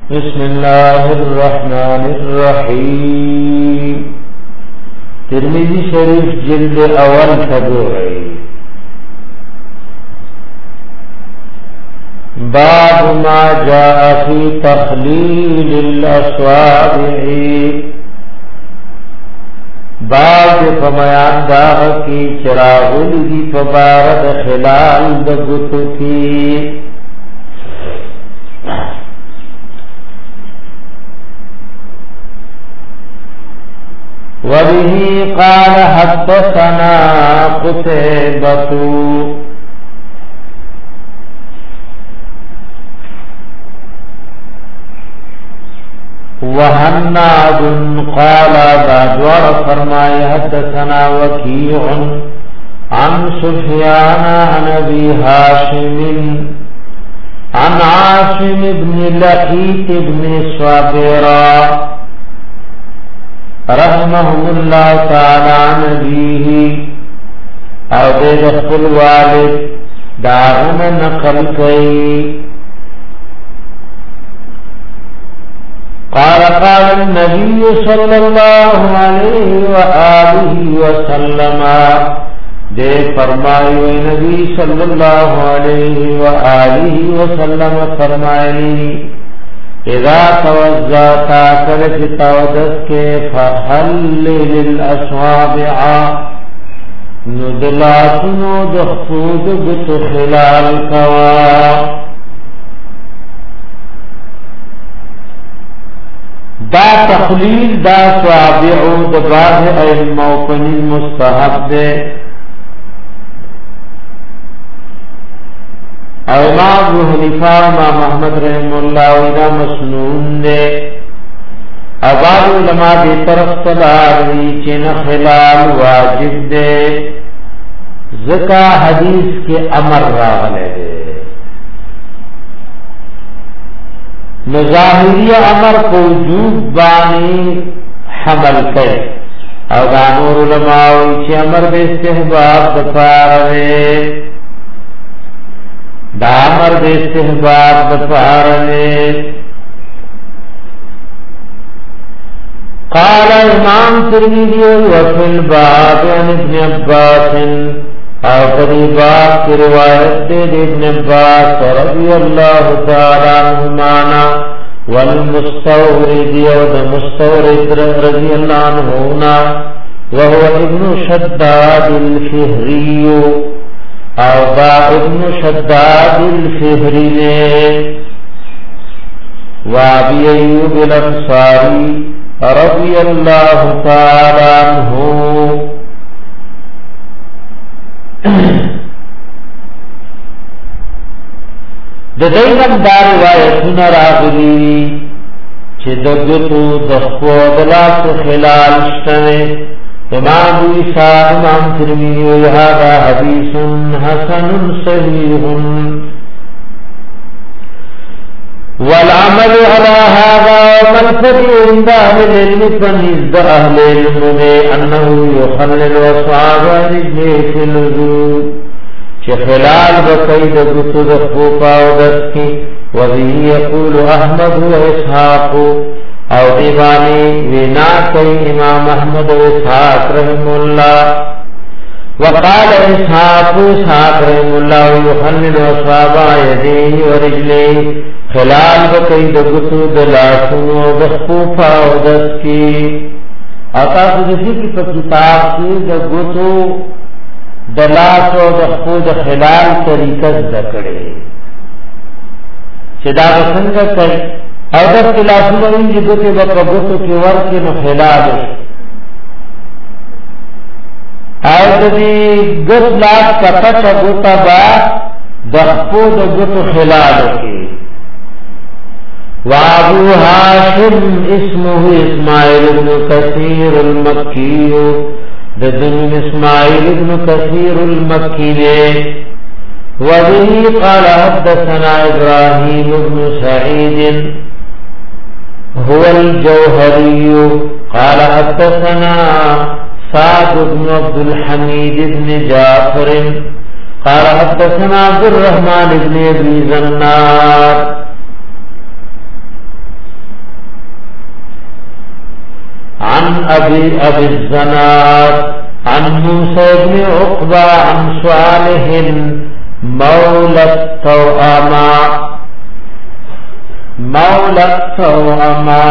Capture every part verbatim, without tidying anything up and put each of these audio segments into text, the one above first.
بسم الله الرحمن الرحیم ترمذی شریف جلد اول تدوری باب ما جاء في تخلیل الاصابع باب فمیان داغ کی چراغل دی فبارد خلال دگتو کی وبه قال حدثنا قتيبة وهناد قال بادور فرمائے حدثنا وكيع عن سفيان عن ابي هاشم عن عاصم بن لقيط بن صابرا رحمه الله تعالى نبيه او دے دخل والد داغن نقل کئی قال قال النبي صلى الله عليه وآله وسلم دے فرمائی و نبی صلی اللہ علیہ وآلہ وسلم فرمائی اذا توزعتا کرچ تودس کے فحلل الاصابع ندلاتنو دخود بت خلال کوا دا تخلیل دا صابعو دباغ الموقنی مستحب دے او امام ابو حنیفہ امام احمد رحم اللہ وینا مسنون دے ابار علماء دی طرف تلاری چین خلال واجب دے ذکا حدیث کے امر راغلے دے نظاہری امر کو وجوب بانی حمل کرے او دانور علماء ویچی امر بے استحباب دفارے دامر دے استحباب دفارنے قال امام ترمذی وفي الباب عن ابن عباس او قریبات کی روایت دے ابن عباس رضی اللہ تعالی عنہما والمستورد والمستورد رضی اللہ عنہما وهو ابن شداد الفهری او با ابن شداد الفهری نے وابی ایوب الانصاری رضی اللہ تعالی عنہ ددینم دار روایتون راغلی چه دگتو دخو دلاس خلال شتنے امام عیسیٰ امام ترمذی هذا حدیث حسن صحیح والعمل على هذا والفرع عند اهل العلم فنزد اهل العلم انه يخلل اصابع رجله في الوجود خلال بقید گسد خوپا و دسکی وذی یقول احمد و اسحاق او دیوانی وینا کئی امام احمد و اسحاق رحم اللہ وقال اسحاق اسحاق رحم اللہ یخلل اصابع یدیه و رجلیه خلال بقید گسد لاسن و دخوپا و دسکی اتا سدسی کی کتاب کی دگتو دلاس او د خود خلال طریقه ذکرې چې دا څنګه کوي او د خلافونو یې د په وقفو کې ورته نو خلال او د دې ګر لاس پټه غوتا با د خود غوتو خلال کې وابو هاشم اسمه اسماعیل بن کثیر المکی ددن اسماعیل ابن کثیر المکی لے وبه قال حدثنا ابراهيم بن سعيد هو الجوهري قال حدثنا سعد بن عبد الحميد بن جعفر قال حدثنا عبد الرحمن بن ابي زناد عن ابي ابي الزناد عن موسى بن عقبة عن صالح مولى التوأمة مولى التوأمة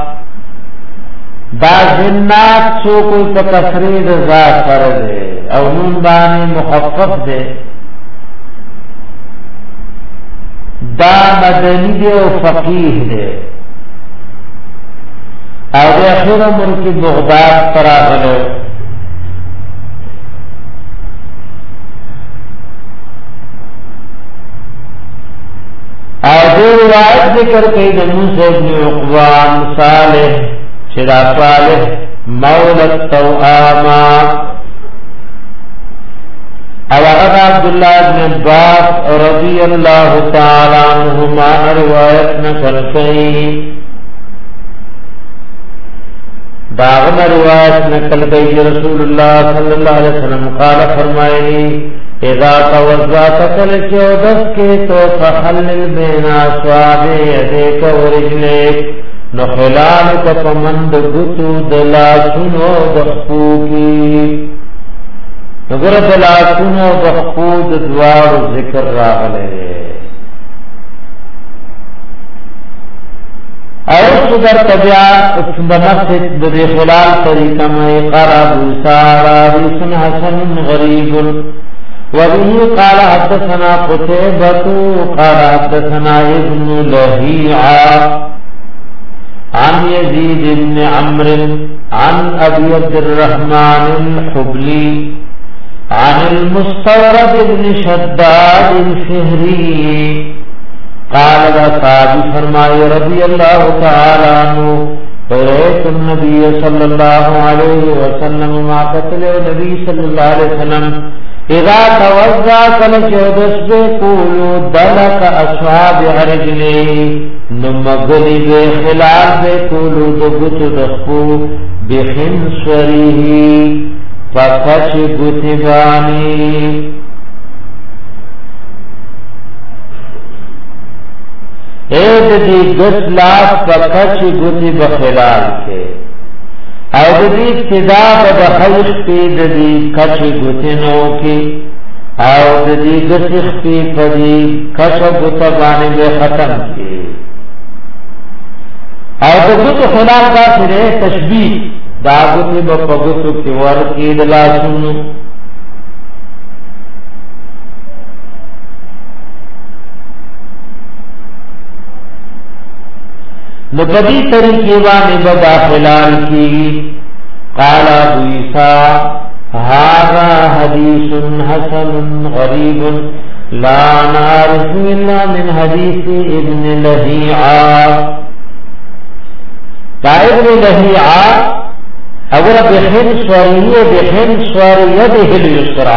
دا جنات سو کوئی پا تصرید ذات کر دے او نون بانی مخفف دے دا مدنی دے او فقیح دے او دے اخیر ملکی بغداد پر آغلو او دے روایت ذکر کئی دنو سے ابن عقبان صالح شدا صالح مولا التوآما او اغد عبداللہ بن عباس رضی اللہ تعالی عنہما روایت نکل کئی داغنا روایت نکل کئی رسول اللہ صلی اللہ علیہ وسلم قال فرمائنی اذا توضعت کل چودس کے تو فخلل بین اصواب یدیک ورجلیک نو خلال کا پمند گتو دلاسونو بخپو کی نگر دلاسونو بخپو دوار ذکر راغلے اور صدر طبیعات بنفت بدی خلال طریقہ میں قرب سارا حدیث حسن غریب وبه قال حدثنا قتيبة قال حدثنا ابن لهيعة عن يزيد بن عمرو عن ابي عبد الرحمن الحبلي عن المستورد بن شداد الفهري قال ذا فرمائے رضي الله تعالى عنه فرأيت النبي صلى الله عليه وسلم ما قتل النبي صلى الله عليه وسلم اذا توضا کل چودس بے قولو دلک اصحاب رجلی نمگلی بے خلال بے قولو دگت دخو بخنصوریه فکچ گتبانی اید دی گسلاف فکچ گتب خلال کے او دی ابتدا بخیخ پی دی کچ گتنو کی او دی گسخ پی پدی کچ گتبانی بے ختم کی او دی گت خلال کا سرے تشبیح دا گتی بپگتو کی ورکی دلاسونو نبدی طریقے وانی بدا خلال کی قال ابو عیسیٰ هذا حدیث حسن غریب لا نعرف الا من حدیث ابن لہیعہ تا ابن لہیعہ اگر بخن سوریہ بخن سوریہ الیسرا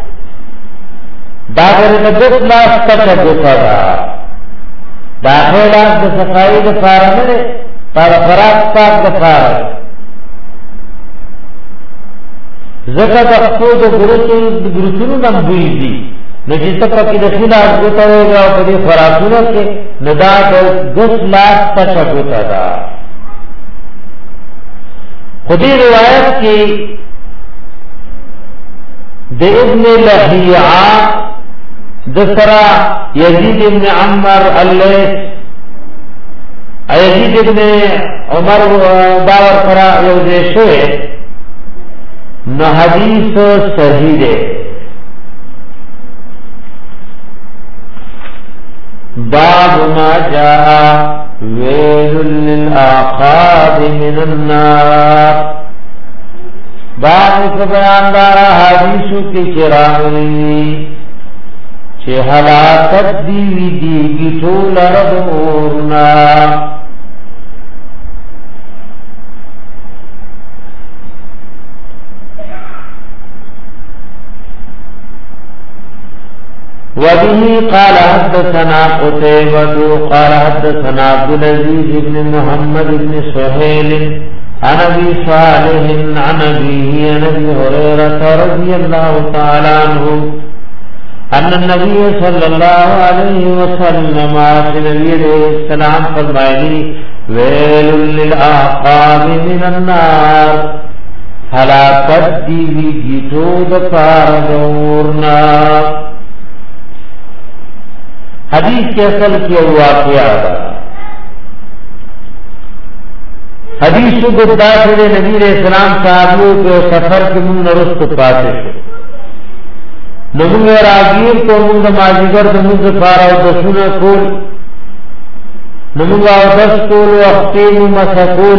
داگر نبت لا استقبتا دا داخلات د صفائی د فارغ نه پر فراق پاک د فارغ زکه د خود ګروتو ګروتو نم دوی دي نو چې تاسو کې د خلاف کوتاوږي او په دې فراقونو کې ندا د دس لاس پچا کوتا دا خودی روایت کې د ابن لهیعہ دسرا یزید ابن عمر اللیث یزید ابن عمر باور کرا یوزے شوئے نو حدیث صحیح دے باب ما جاء ویل للآقاب من النار باب کو بیان دارا حدیثو کی چراغلی چه حلاکت دیوی دیگی طول رد اورنا وبه قال حدثنا قتيبة قال حدثنا عبد العزيز بن محمد بن سهيل عن ابي صالح عن ابيه عن ابي هريرة رضي الله تعالى عنه ان النبي صلی اللہ علیہ وسلم نبی علیہ السلام فرمائلی ویل للعقاب من النار حلاکت دیوی گیتو دپار دورنا حدیث کے اصل کی واقعہ حدیث کو بتا سے نبی علیہ السلام صحابیوں کے سفر کے من رست پاتے تھے نمونگ راگیر کو منگ مازیگر دمونگ پارا و دسونا کول نمونگ آو دس کول و اختیم و مسکول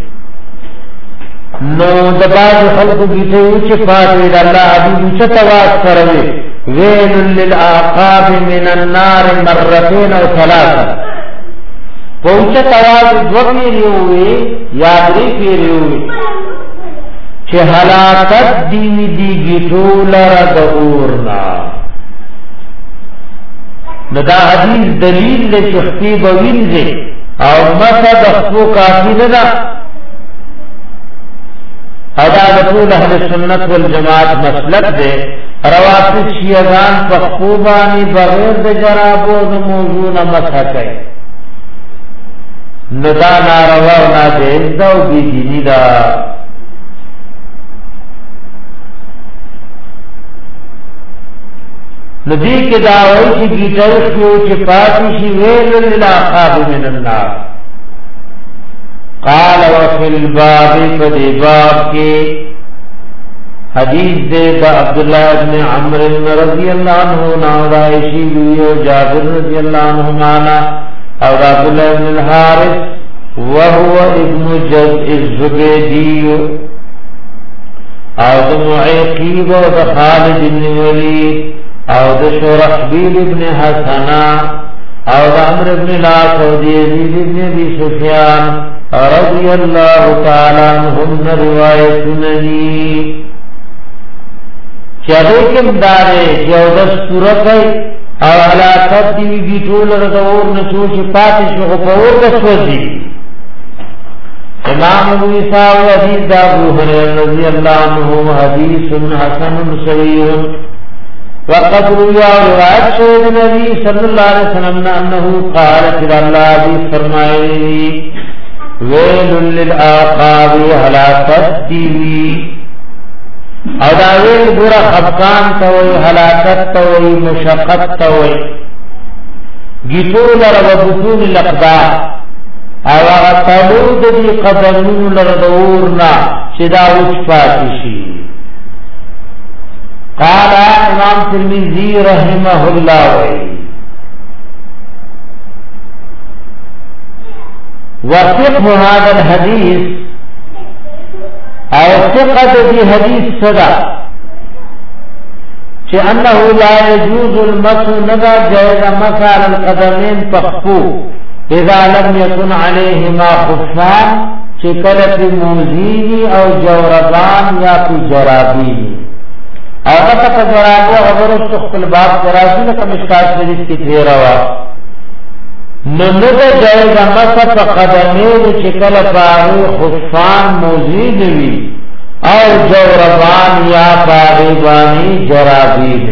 نو دباز خلق بیتے اوچے پاتے دا اللہ حبیب اوچے تواز کروے ویل للعقاب من النار مرتین و ثلاثا پہنچے تواز دو پیری ہوئے یادری پیری ہوئے چه حلاکت دیوی دیگی طولر دعورنا ندا حدیث دلیل لے چختی بوینزے او مسا دخفو کافی ندا ادا دطول اہل سنت والجماعت مسلک دے رواسط شیعگان پخفوبانی بغیر دے جرابو دا موضوع مسا کئے ندا ناروا و نادیز دا و بی دینی دا ندی کے دعوی کی گیٹر کیوں چپاتی ویل للعقاب من النار قال وفی الباب فدی باب کے حدیث دے دا عبداللہ ابن عمر رضی اللہ عنہ ناودائشی ویو جابر رضی اللہ عنہ مانا اور عبداللہ ابن الحارث وهو ابن جد الزبیدی اور معیقیب و خالد بن ولید او د شرحبیل ابن حسنا او د عمر ابن العاص او د یزید ابن ابي سفیان رضی اللہ تعالی عنہم روایت ننی چلے کم دارے جو دستورت ہے او علاقت دیوی بیٹول ردور نسوچ پاتش غفور دسوزی امام ابو عیسیٰ و حدیث دا ابو حریر رضی اللہ عنہ حدیث حسن صحیح وقد رویا روایت شہد نبی صلی اللہ علیہ وسلم انہو قال کہ اللہ بھی فرمائے ویل للعقاب حلاکت دیوی اداویل برا خفقان توئی حلاکت توئی مشقت توئی گیتول رب بطون الاقدار او اغتلود دی قدمون لردورنا شدا وچ پاتشی قال امام ترمذی رحمہ اللہ وفقه هذا الحديث او ثقة دي حديث صدا کہ انه لا يجوز المس ندا جائز مس على القدمين تخفو اذا لم يكن عليهما خفان چکلت موزینی او جوربان یا کوئی جرابینی اگر تک جرابو اگر اس تخفل باب جرابی لکا مشکات شریف کی تیروا نمد جائز مسا پا قدمین چکل پاہی خفان موزینوی او جوربان یا پاہیبانی جرابین